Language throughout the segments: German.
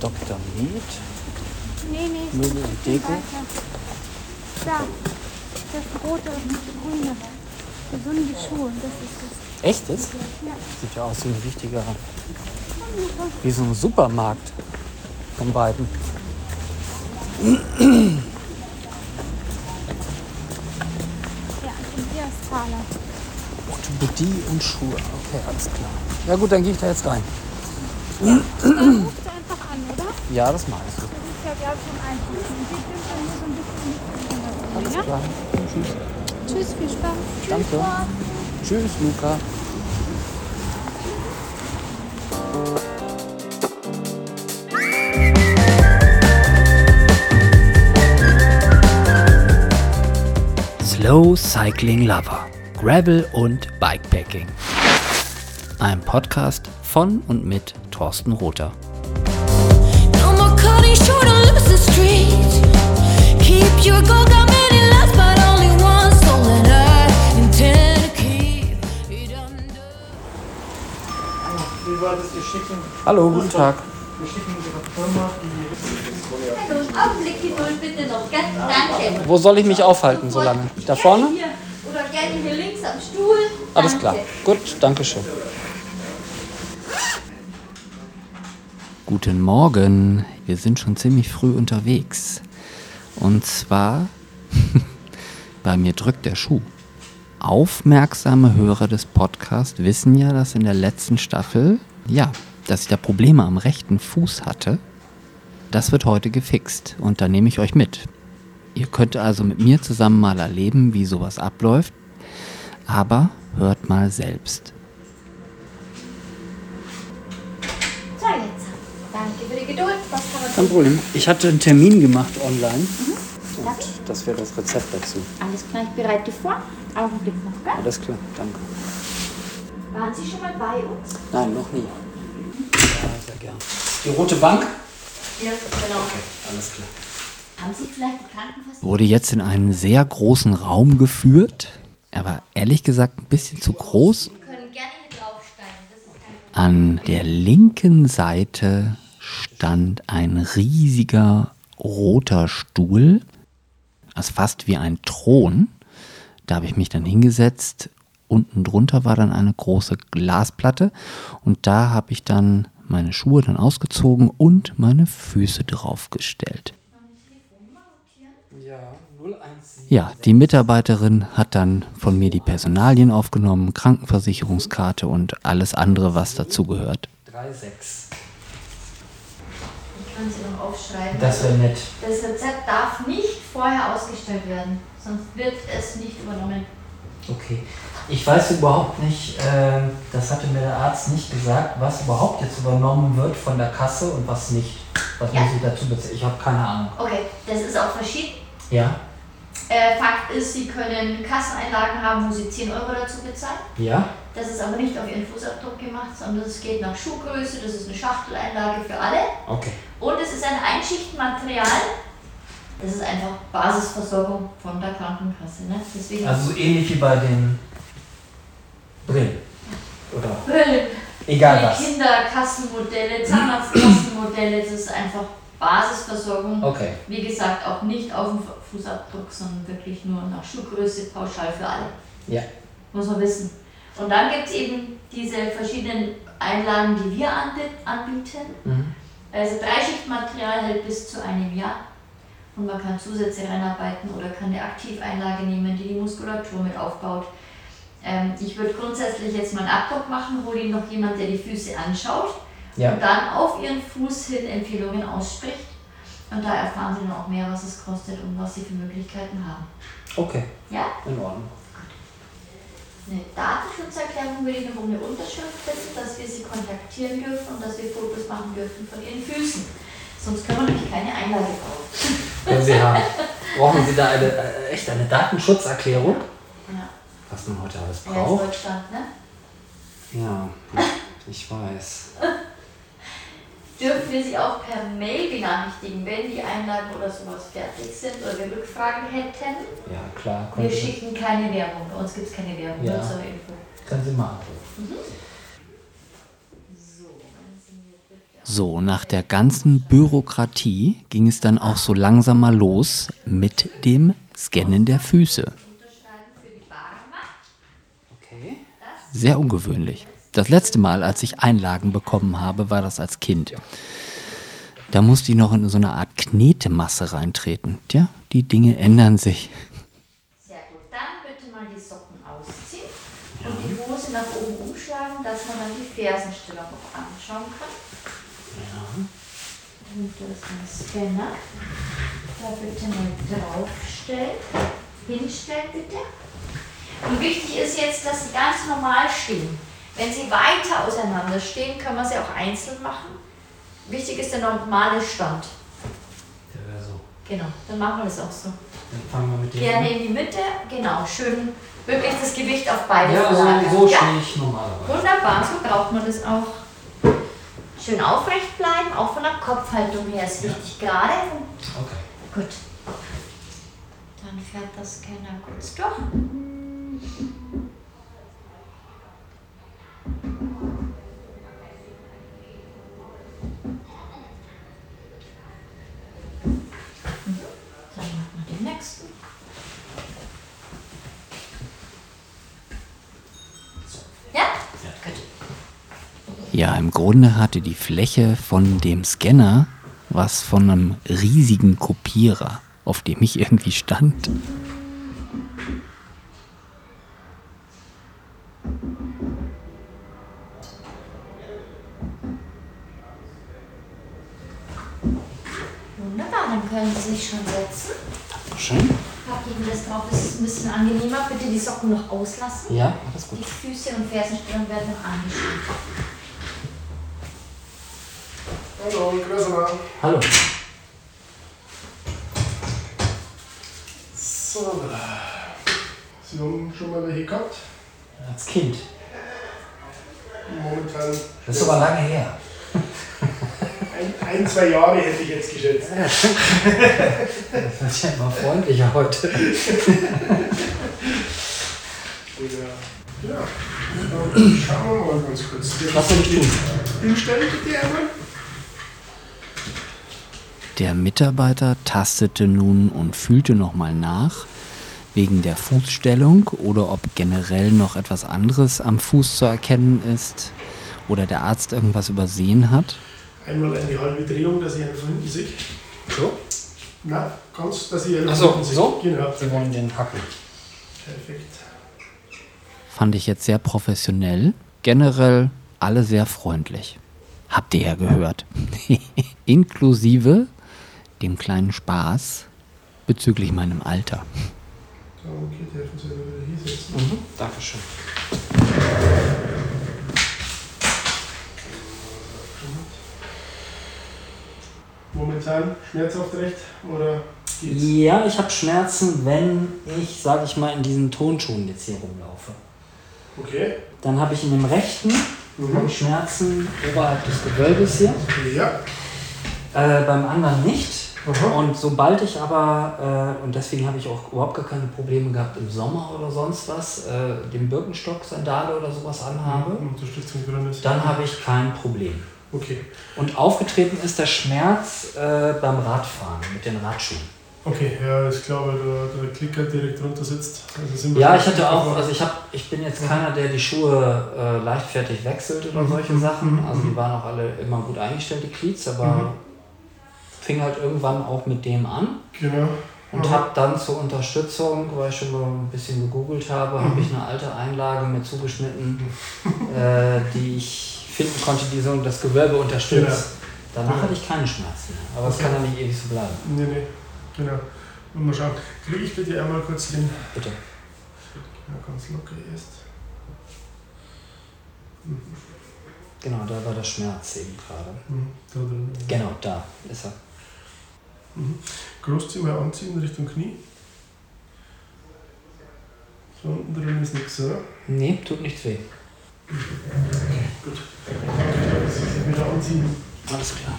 Dr. Med. Nee, Möbel und Deko. Da, das rote und das grüne. Gesunde Schuhe, das ist das. Echtes? Ja. Sieht ja aus wie ein richtiger, wie so ein Supermarkt von beiden. Ja, und hier ist Thaler. Orthopädie und Schuhe. Okay, alles klar. Ja gut, dann gehe ich da jetzt rein. Dann rufst du einfach an, oder? Ja, das mache ich so. Das ist ja, glaube ich, am einfachsten. Die sind dann nur so ein bisschen Alles klar. Tschüss. Tschüss, viel Spaß. Danke. Tschüss, Luca. Slow Cycling Lover, Gravel und Bikepacking. Ein Podcast von und mit Thorsten Rother. No more cutting short on losing street. Keep your goal, got many lives, but only one soul, and I intend to keep it under. Wie war das? Wir schicken. Hallo, guten Tag. Wir schicken Ihre Firma die. Hallo, Augenblick Geduld bitte noch, gell? Danke. Wo soll ich mich aufhalten so lange? Da vorne? Hier. Oder gerne hier links am Stuhl. Alles Danke. klar. Gut, danke schön. Guten Morgen. Wir sind schon ziemlich früh unterwegs. Und zwar, bei mir drückt der Schuh. Aufmerksame Hörer des Podcasts wissen ja, dass in der letzten Staffel, dass ich da Probleme am rechten Fuß hatte. Das wird heute gefixt und da nehme ich euch mit. Ihr könnt also mit mir zusammen mal erleben, wie sowas abläuft. Aber hört mal selbst. So, jetzt. Danke für die Geduld. Was kann man Kein tun? Problem. Ich hatte einen Termin gemacht online. Darf ich? Und das wäre das Rezept dazu. Alles klar, ich bereite vor. Augenblick noch, gell? Alles klar, danke. Waren Sie schon mal bei uns? Nein, noch nie. Ja, sehr gern. Die rote Bank? Ja, genau. Alles klar. Haben Sie vielleicht die Krankenversicherung? Wurde jetzt in einen sehr großen Raum geführt. Er war ehrlich gesagt ein bisschen zu groß. Sie können gerne hier draufsteigen. Das ist kein An der linken Seite stand ein riesiger roter Stuhl. Das ist fast wie ein Thron. Da habe ich mich dann hingesetzt. Unten drunter war dann eine große Glasplatte. Und da habe ich dann meine Schuhe dann ausgezogen und meine Füße draufgestellt. Ja, die Mitarbeiterin hat dann von mir die Personalien aufgenommen, Krankenversicherungskarte und alles andere, was dazugehört. 3,6. Ich kann Sie noch aufschreiben. Das wäre nett. Das Rezept darf nicht vorher ausgestellt werden, sonst wird es nicht übernommen. Okay. Ich weiß überhaupt nicht, das hatte mir der Arzt nicht gesagt, was überhaupt jetzt übernommen wird von der Kasse und was nicht. Was Ja. muss ich dazu bezahlen? Ich habe keine Ahnung. Okay, das ist auch verschieden. Ja? Fakt ist, Sie können Kasseneinlagen haben, wo Sie 10 Euro dazu bezahlen. Ja? Das ist aber nicht auf Ihren Fußabdruck gemacht, sondern es geht nach Schuhgröße, das ist eine Schachteleinlage für alle. Okay. Und es ist ein Einschichtenmaterial. Das ist einfach Basisversorgung von der Krankenkasse. Ne? Deswegen Also so ähnlich wie bei den Brillen. Oder? Brillen, Egal was. Kinderkassenmodelle, Zahnarztkassenmodelle, das ist einfach Basisversorgung. Okay. Wie gesagt, auch nicht auf dem Fußabdruck, sondern wirklich nur nach Schuhgröße, pauschal für alle. Ja. Muss man wissen. Und dann gibt es eben diese verschiedenen Einlagen, die wir anbieten. Mhm. Also Dreischichtmaterial hält bis zu einem Jahr. Und man kann Zusätze reinarbeiten oder kann eine Aktiveinlage nehmen, die die Muskulatur mit aufbaut. Ich würde grundsätzlich jetzt mal einen Abdruck machen, hole Ihnen noch jemand, der die Füße anschaut Ja. und dann auf Ihren Fuß hin Empfehlungen ausspricht. Und da erfahren Sie dann auch mehr, was es kostet und was Sie für Möglichkeiten haben. Okay. Ja? In Ordnung. Eine Datenschutzerklärung würde ich noch um eine Unterschrift bitten, dass wir Sie kontaktieren dürfen und dass wir Fotos machen dürfen von Ihren Füßen. Sonst können wir nämlich keine Einlage brauchen. Können Sie haben. Brauchen Sie da eine Datenschutzerklärung? Ja. Was man heute alles Ja, ist braucht? Deutschland, ne? Ja, ich weiß. Dürfen wir Sie auch per Mail benachrichtigen, wenn die Einlagen oder sowas fertig sind oder wir Rückfragen hätten? Ja, klar. Wir können Sie- schicken keine Werbung, bei uns gibt es keine Werbung, Ja. nur zur Info. Können Sie mal anrufen. So, nach der ganzen Bürokratie ging es dann auch so langsam mal los mit dem Scannen der Füße. Okay. Sehr ungewöhnlich. Das letzte Mal, als ich Einlagen bekommen habe, war das als Kind. Da musste ich noch in so eine Art Knetemasse reintreten. Tja, die Dinge ändern sich. Sehr gut. Dann bitte mal die Socken ausziehen und die Hose nach oben umschlagen, dass man dann die Fersenstellung auch anschauen kann. Ja. Und das ist ein Scanner. Da bitte mal draufstellen. Hinstellen bitte. Und wichtig ist jetzt, dass sie ganz normal stehen. Wenn sie weiter auseinander stehen, können wir sie auch einzeln machen. Wichtig ist der normale Stand. Der wäre so. Genau, dann machen wir das auch so. Dann fangen wir mit dem Gerne in die Mitte, genau, schön wirklich das Gewicht auf beide Ja, verlagern. so stehe ich normalerweise. Wunderbar, so braucht man das auch. Schön aufrecht bleiben, auch von der Kopfhaltung her ist wichtig, gerade. Okay. Gut. Dann fährt der Scanner kurz durch. Dann machen wir den nächsten. Ja? Gut. Ja, im Grunde hatte die Fläche von dem Scanner was von einem riesigen Kopierer, auf dem ich irgendwie stand. Wunderbar, dann können Sie sich schon setzen. Schön. Packen das drauf, das ist ein bisschen angenehmer. Bitte die Socken noch auslassen. Ja, alles gut. Die Füße und Fersenstellung werden noch angeschaut. Hallo, grüß mal. Hallo. So, Sie haben schon mal welche gehabt? Als Kind. Momentan. Das ist aber lange her. Ein, 2 Jahre hätte ich jetzt geschätzt. Das ist ja immer freundlicher heute. Ja. Dann schauen wir mal ganz kurz. Was soll ich tun? Hinstellen bitte einmal. Der Mitarbeiter tastete nun und fühlte nochmal nach, wegen der Fußstellung oder ob generell noch etwas anderes am Fuß zu erkennen ist oder der Arzt irgendwas übersehen hat. Einmal eine halbe Drehung, dass ich einen von hinten sehe. So? Na, ganz, dass ich einen Ach von so, hinten sehe. so? Genau. Sie wollen den hacken. Perfekt. Fand ich jetzt sehr professionell. Generell alle sehr freundlich. Habt ihr ja gehört. Inklusive dem kleinen Spaß bezüglich meinem Alter. Okay, dürfen Sie wieder hier setzen. Dankeschön. Momentan schmerzhaft recht oder geht's? Ja, ich habe Schmerzen, wenn ich, sage ich mal, in diesen Tonschuhen jetzt hier rumlaufe. Okay. Dann habe ich in dem rechten Schmerzen oberhalb des Gewölbes hier. Ja. Beim anderen nicht. Aha. Und sobald ich aber, und deswegen habe ich auch überhaupt gar keine Probleme gehabt im Sommer oder sonst was, den Birkenstock, Sandale oder sowas anhabe, Unterstützung drin ist. dann habe ich kein Problem. Okay. Und aufgetreten ist der Schmerz beim Radfahren mit den Radschuhen. Okay, ja, ich glaube, der Klicker direkt runter sitzt. Also sind wir Ja, schon- ich hatte auch, also ich bin jetzt keiner, der die Schuhe leichtfertig wechselt oder solche Sachen. Also die waren auch alle immer gut eingestellt, die Cleats, aber fing halt irgendwann auch mit dem an. Genau. Und habe dann zur Unterstützung, weil ich schon mal ein bisschen gegoogelt habe, habe ich eine alte Einlage mir zugeschnitten, die ich finden konnte, die so das Gewölbe unterstützt. Genau. Danach hatte ich keine Schmerzen mehr. Aber es kann ja nicht ewig so bleiben. Nee, genau. Und mal schauen. Kriege ich bitte einmal kurz den. Bitte. Ja, ganz locker erst. Genau, da war der Schmerz eben gerade. Da drin. Genau, da ist er. Großziehen, mal anziehen Richtung Knie. So unten drin ist nichts, oder? Nee, tut nichts weh. Gut. Das ist wieder anziehen. Alles klar.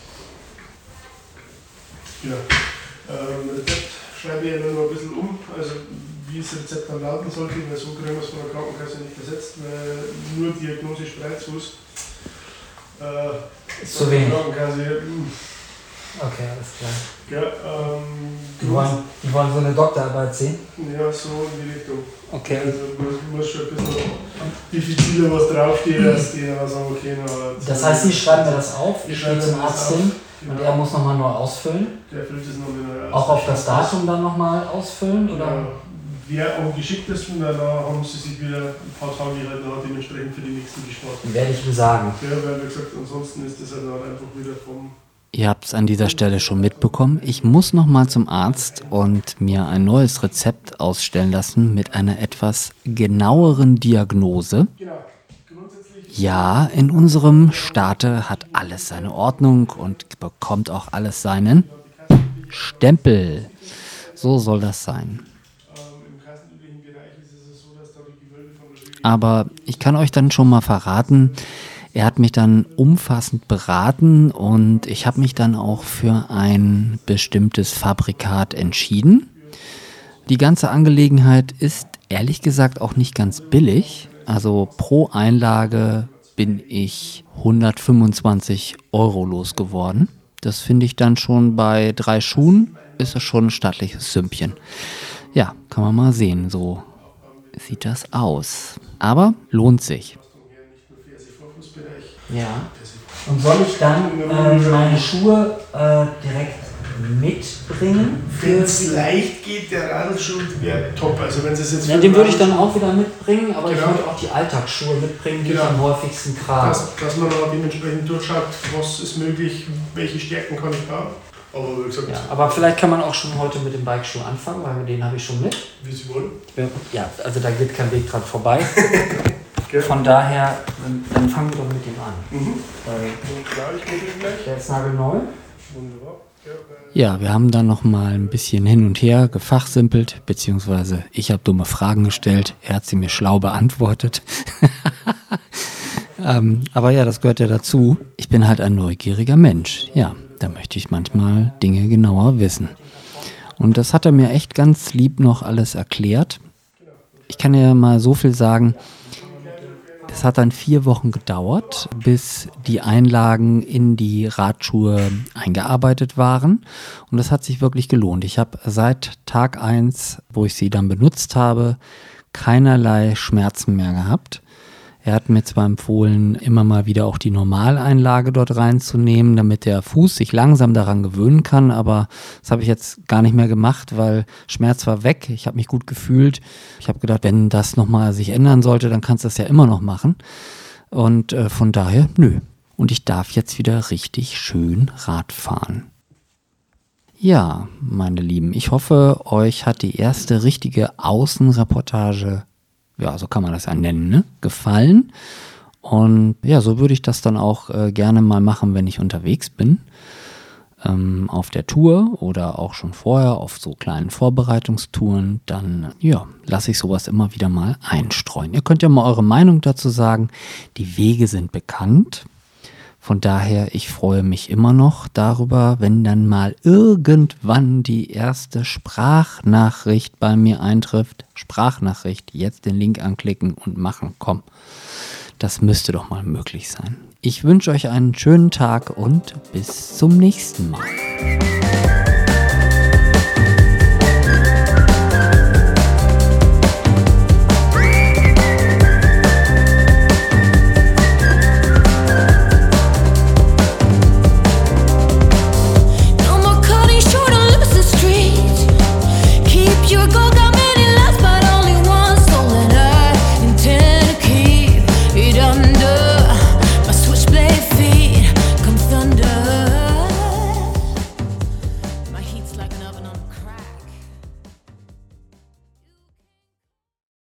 Ja. Rezept schreibe ich ja nur noch ein bisschen um, also wie das Rezept dann lauten sollte, weil so kriegen wir es von der Krankenkasse nicht ersetzt, weil nur Diagnose Spreizfuß. Ist zu wenig. Krankenkasse, Okay, alles klar. ja, Die wollen so eine Doktorarbeit sehen? ja, so in die Richtung. Okay. Also muss schon ein bisschen diffiziler was draufstehen, dass die dann sagen, okay, Das heißt, Sie schreiben mir das auf, ich gehe zum Arzt hin Genau. und er muss nochmal neu ausfüllen? Der füllt es nochmal neu aus. Auch auf das Datum dann nochmal ausfüllen? Oder? Genau. Wer am geschicktesten, danach haben sie sich wieder ein paar Tage halt noch dementsprechend für die nächsten gespart. Werde ich ihm sagen. Ja, weil wie gesagt, ansonsten ist das halt einfach wieder vom. Ihr habt es an dieser Stelle schon mitbekommen. Ich muss nochmal zum Arzt und mir ein neues Rezept ausstellen lassen mit einer etwas genaueren Diagnose. Genau. Grundsätzlich. Ja, in unserem Staate hat alles seine Ordnung und bekommt auch alles seinen Stempel. So soll das sein. Im kassenüblichen Bereich ist es so, dass da die Gewölbe von der Schwede. Aber ich kann euch dann schon mal verraten, er hat mich dann umfassend beraten und ich habe mich dann auch für ein bestimmtes Fabrikat entschieden. Die ganze Angelegenheit ist ehrlich gesagt auch nicht ganz billig. Also pro Einlage bin ich 125 € losgeworden. Das finde ich dann schon bei 3 Schuhen, ist das schon ein stattliches Sümmchen. Ja, kann man mal sehen, so sieht das aus. Aber lohnt sich. Ja. Und soll ich dann meine Schuhe direkt mitbringen? Wenn es leicht geht, der Radlschuh wäre top. Also wenn es jetzt Ja, den würde ich dann auch wieder mitbringen, aber ich Genau. würde auch die Alltagsschuhe mitbringen, die Genau. ich am häufigsten trage. dass man auch dementsprechend durchschaut, was ist möglich, welche Stärken kann ich haben. Aber wie gesagt, Ja, aber vielleicht kann man auch schon heute mit dem Bikeschuh anfangen, weil den habe ich schon mit. wie Sie wollen. Ja, also da geht kein Weg dran vorbei. Gell? Von daher, dann fangen wir doch mit dem an. Klar, ich muss ihn gleich. Der ist nagelneu. Wunderbar. Ja, wir haben dann noch mal ein bisschen hin und her gefachsimpelt, beziehungsweise ich habe dumme Fragen gestellt, er hat sie mir schlau beantwortet. Aber ja, das gehört ja dazu. Ich bin halt ein neugieriger Mensch. Ja, da möchte ich manchmal Dinge genauer wissen. Und das hat er mir echt ganz lieb noch alles erklärt. Ich kann ja mal so viel sagen, es hat dann 4 Wochen gedauert, bis die Einlagen in die Radschuhe eingearbeitet waren. Und das hat sich wirklich gelohnt. Ich habe seit Tag 1, wo ich sie dann benutzt habe, keinerlei Schmerzen mehr gehabt. Er hat mir zwar empfohlen, immer mal wieder auch die Normaleinlage dort reinzunehmen, damit der Fuß sich langsam daran gewöhnen kann, aber das habe ich jetzt gar nicht mehr gemacht, weil Schmerz war weg, ich habe mich gut gefühlt. Ich habe gedacht, wenn das nochmal sich ändern sollte, dann kannst du das ja immer noch machen. Und von daher, nö. Und ich darf jetzt wieder richtig schön Rad fahren. Ja, meine Lieben, ich hoffe, euch hat die erste richtige Außenreportage, ja, so kann man das ja nennen, ne, gefallen. Und ja, so würde ich das dann auch gerne mal machen, wenn ich unterwegs bin. Auf der Tour oder auch schon vorher auf so kleinen Vorbereitungstouren, dann ja, lasse ich sowas immer wieder mal einstreuen. Ihr könnt ja mal eure Meinung dazu sagen. Die Wege sind bekannt. Von daher, ich freue mich immer noch darüber, wenn dann mal irgendwann die erste Sprachnachricht bei mir eintrifft. Sprachnachricht, jetzt den Link anklicken und machen, komm. Das müsste doch mal möglich sein. Ich wünsche euch einen schönen Tag und bis zum nächsten Mal.